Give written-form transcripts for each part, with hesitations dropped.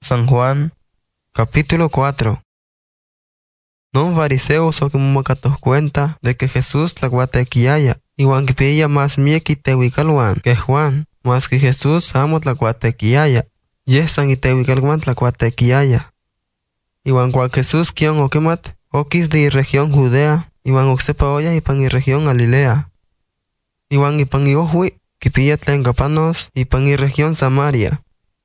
San Juan, capítulo 4. Non fariseos okimomakatos cuenta de que Jesús tlacuatequiaya, iwan kipia más miek iteuicalwan que Juan, más que Jesús amo tlacuatequiaya, yeh san iteuicalwan tlacuatequiaya. Iwan cual Jesús kion okimat, okis de región Judea, iwan oksepa oya ipan región Galilea. Iwan ipan ohui, kipia tlen kapanos ipan región Samaria.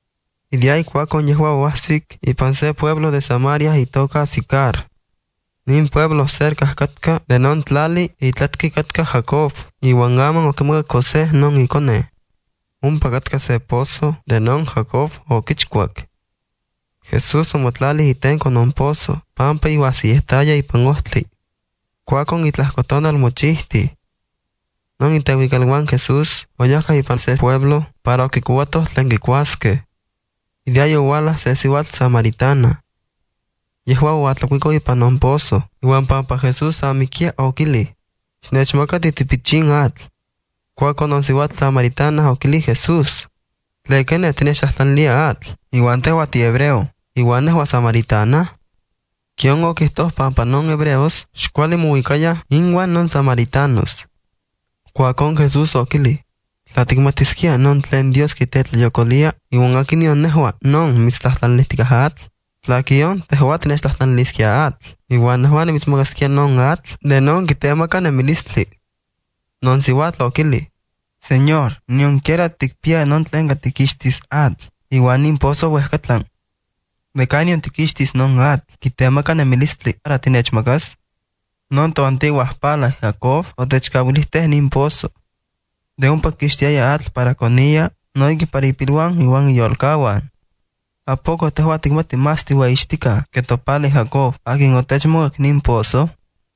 Y de ahí cuacon yehua oahsik ipan se pueblo de Samaria y toca Sicar. Nin pueblo cerca katka de non tlali y tlatki katka Jacob, y wangaman okimuka José non ikone. Umpa katka se pozo de non Jacob o kichkuak. Jesús omotlali itenko non pozo, pampa iwa siestaya ipan ohtli. Cuacon itlascotonal mochihti. Non iteuicalwan Jesús oyaka ipan se pueblo para okikuatos tlen kikuaske. Y de ahí owala se siwatl samaritana. Yehua oatlakuiko ipan non pozo, iwan pampa Jesús amikia okili. Xnechmaka titipichin atl. Cuacon non siwatl samaritana okili Jesús. Tlekene tinechtahtlanlia atl, iwan tehua ti hebreo, iwan nehua samaritana. Kion okihtos pampa non hebreos, xkuali mouikaya inwan non samaritanos. Cuacon Jesús okili. Tlatikmatiskia non tlen Dios kitetlayokolia, iwan akinion nehua non mitztlahtlanlistika atl. Tlakion tehua tinechtahtlanliskia atl, iwan nehua nimitzmakaskia non atl de non kitemaka nemilistli. Non siwatl okili. Señor, nionquiera tikpia non tlen katikixtis atl, iwan nin pozo wehkatlan. De kanion tikixtis non atl, kitemaka nemilistli para tinechmakas. Non to antiguas pala Jacob otechkawilisteh nin pozo. De umpa kixtiaya atl para konia, noiki para ipilwan iwan iyolkawan. ¿A poco tehua tikmati más tiwaixtika que topali Jacob akin otechmokak nin pozo?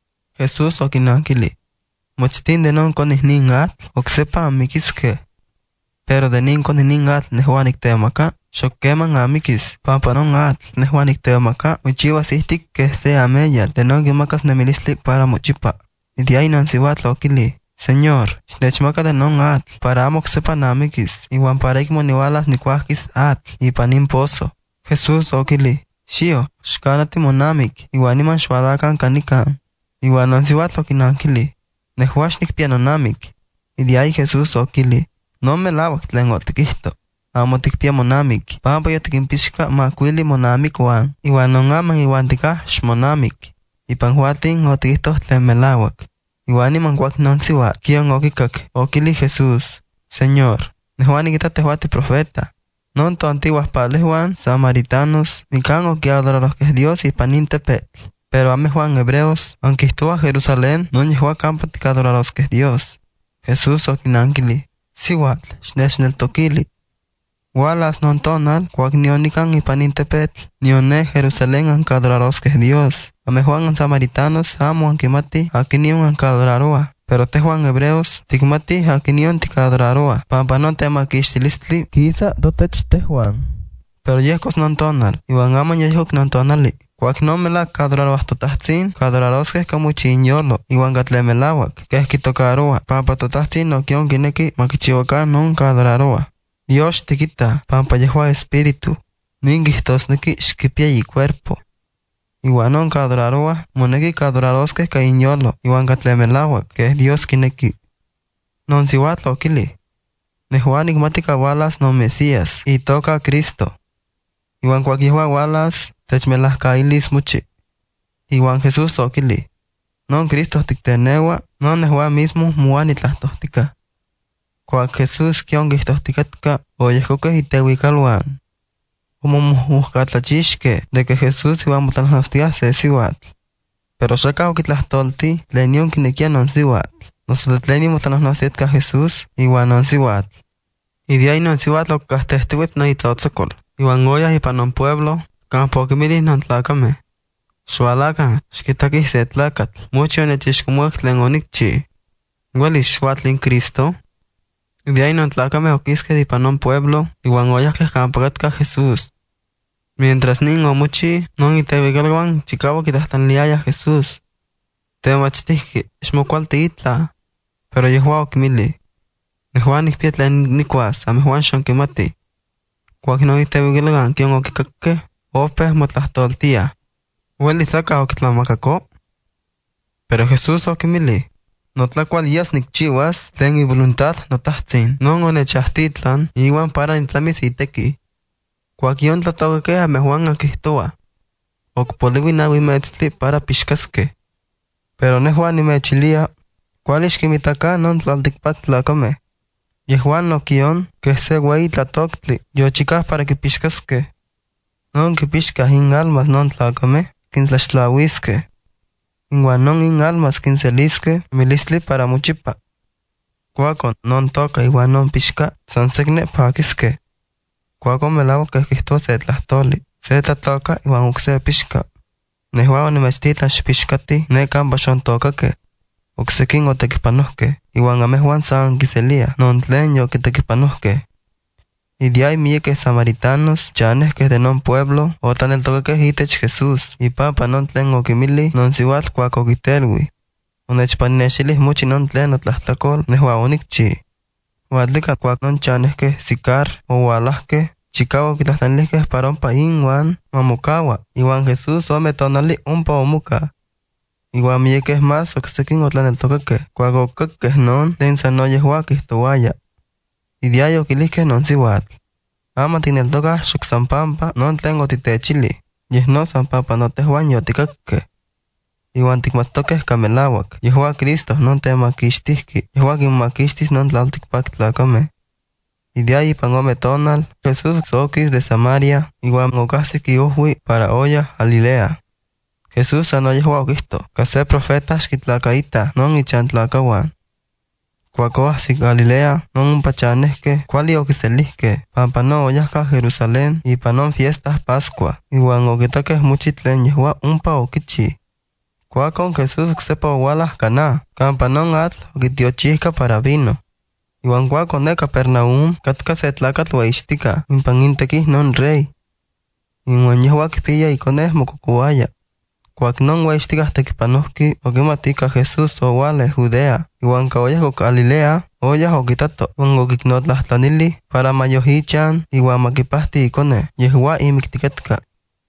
Jesús okinankili. Mochtin de non konih nin atl oksepa amikiske. Pero de nin konih nin atl nehua niktemaka, xokkeman amikis, pampa non atl nehua niktemaka uchiwas ihtik que se ameya de non kimakas nemilistli para mochipa. Y de ahí non siwatl okili. Señor, xnechmaka de non atl para amo oksepa namikis, iwan para ikmo niwalas nikuahkis atl ipan nin pozo. Jesús okili. Xio, xkanati monamik, iwan iman xualakan kanikan. Iwan non siwatl okinankili. Nehua xnikpia nonamik. Y de ahí Jesús okili. Non melawak tlen otikihto. Amo tikpia monamik, pampa yotikinpixka makuili monamik wan. Iwan non aman iwan tika xmonamik. Ipan huatin otikihto tlen melawak. Iwan iman kuak non siwatl kion okikak, okili Jesús. Señor, nehua nikita tehua profeta. Non to antiguas palehuan samaritanos nikan okiadoraroskeh Dios ipan nin tepetl. Pero amehuan hebreos, aunque estuvo a Jerusalén, non yehua campo tikadoraroskeh Dios. Jesús okinankili. Siwatl, xnechneltokili. Walas non tonal, kuak nionikan ipan nin tepetl, nione Jerusalén ankadoraroskeh Dios. Amehuan an samaritanos amo ankimati akinion ankadoraroa. Pero tehuan hebreos tikmati akinion tikadoraroa. Pampa non temakixtilistli kisa dotech tehuan. Pero yehkos non tonal, iwan amo yehuk non tonali. Kuak non melak kadoraroa totahtzin, kadoraroskeh kamuchinyolo, iwan katlemelawak, keh kitokaroa. Pampa totahtzin no kion kineki makichiwakan non kadoraroa. Dios tikita, pampa yehua espíritu. Nin kihtosneki xkipia yi cuerpo. Iwan non kadoraroa, moneki kadoraroskeh kainyolo, iwan katlemelawak, keh Dios kineki. Non siwatl okili. Nehua nikmati kawalas non Mesías, itoka Cristo. Iwan kuak yehua walas, techmelahkailis muchi. Iwan Jesús okili. Non Cristo tiktenewa, non nehua mismo muan itlahtohtika. Kuak Jesús kion kihtohtikatka, oyehkokeh iteuikalwan. Omomuhkatlachixke de que Jesús iwan motlalnahtia se siwatl. Pero xaka okitlahtolti tlen yon kinekia non siwatl. Noso de tlen motlalnahtiatka Jesús iwan non siwatl. Y de ahí non siwatl okkahtehtiwitz no itlotzokol. Iwan oyah ipan non pueblo, kampa okimilis non tlakame. Xualakan, xkitakih se tlakatl, muchi onechixkomuak tlen onikchi. Welis xuatlin Cristo. Y de ahí non tlakame okiskeh ipan non pueblo, iwan oyahkeh kampa katka Jesús. Mientras nin omochi, non iteuikalwan chikawak kitahtanliaya Jesús. Temachtihki, xmokualti itla. Pero yehua okimili. Nehua nikpia tlen nikuas, amehuan xonkimati. Cuac no itehuiquiluan quion oquicaque, opeh motlahtoltia. Uelis acá oquitlamacacó. Pero Jesús oquimili: notlacual yas nicchiuas tlen ivoluntad notahtzin, non onechahtitlan iwan para nitlamis itequi. Cuac yon tlatocaque amehuan aquihtoa: ocpoliui naui metztli para pixcasque. Pero nehuan nimechilia: cual xquimitaca non tlalticpac tlacame. Yehuan noquion que se ueyi tlatoctli yochicah para quipixcasque. Non quipixcah in almas non tlacame quintlaxtlahuisque. Inguan non in almas quinselisque milistli para mochipa. Cuacon non toca iwan non pixca san secne paquisque. Cuacon melauac quehquihtoa se tlahtoli, se tlatoca iwan ocse pixca. Nehuan onimechtitlan xpixcati ne campa xontocaque. Ocsequin otequipanohque, iwan amehuan san quiselia non tlen yoquitequipanohque. Y de ahí mieques samaritanos chanesque de non pueblo otlaneltocaque itech Jesús, y pampa non tlen oquimili non siuatl cuac oquitelui. Onechpaninexilih mochi non tlen otlahtacol nehua onicchi. Huatlica cuac non chanesque sicar oualahque, chicauac oquitlahtlanilihque para ompa inwan mamocaua, iwan Jesús ome tonali ompa omuca. Iwan mieques más ocsequin otlaneltocaque, cuac ocaque non tlen san no yehua quihtouaya. Y de ahí oquilihque non siuatl: ama tineltocah xoc san pampa non tlen otitechili, yeh no san pampa notehuan yoticaque. Iwan ticmattoqueh camelauac, yehua Cristo non temaquixtihqui, yehua quinmaquixtis non tlalticpac tlacame. Y de ahí ipan ome tonal, Jesús oquis de Samaria, iwan ocahsic iohui para olla Galilea. Jesús san no yehua oquihto, ca se profeta xquitlacaita non ichan tlacahuan. Cuac oahsic Galilea, non ompa chanesque cuali oquiselihque, pampa no oyahca Jerusalén ipan non fiestas Pascua, iwan oquitaqueh mochi tlen yehua ompa oquichi. Cuacon Jesús ocsepa oualah Caná, campa non atl oquitiochihca para vino. Iwan cuacon ne Capernaum catca se tlacatl ueixtica impan intequih non rey. Iwan yehua quipia iconeh mococouaya. Cuac non ueixticah tequipanohqui oquimatica Jesús ouale Judea, iwan ca oyah oc Galilea, oyah oquitato, iwan oquicnotlahtlanili para mayohichan iwan maquipahti iconeh, yehua imicticatca.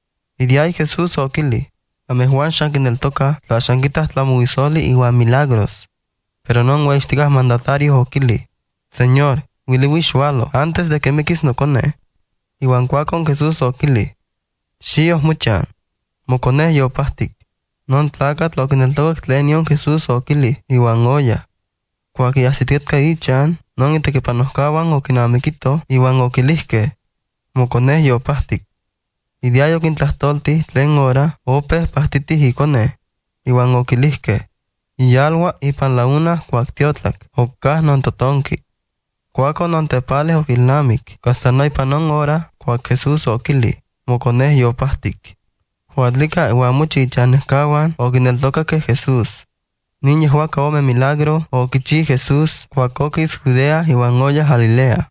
Y de ahí Jesús oquili: amehuan xan quineltocah tla xan quitah tlamuisoli iwan milagros. Pero non ueixticah mandatario oquili: Señor, uiliui xualo antes de que miquis noconeh. Iwan cuacon Jesús oquili: xioh mochan, moconeh yopahtic. Non tlacatl oquineltocac tlen yon Jesús oquili, iwan oya. Cuac iahsiticatca ichan, non itequipanohcahuan oquinamiquito, iwan oquilihque: moconeh yopahtic. Y de ahí oquintlahtoltih tlen hora opeh pahtitih iconeh, iwan oquilihque: iyalua ipan la 1 cuac tiotlac, occah non totonqui. Cuacon non tepaleh oquilnamic, hasta no ipan non hora cuac Jesús oquili: moconeh yopahtic. Huatlica iwan mochi ichanehcahuan oquineltocaque Jesús. Nin yehua ca ome milagro oquichi Jesús cuac oquis Judea iwan oyah Galilea.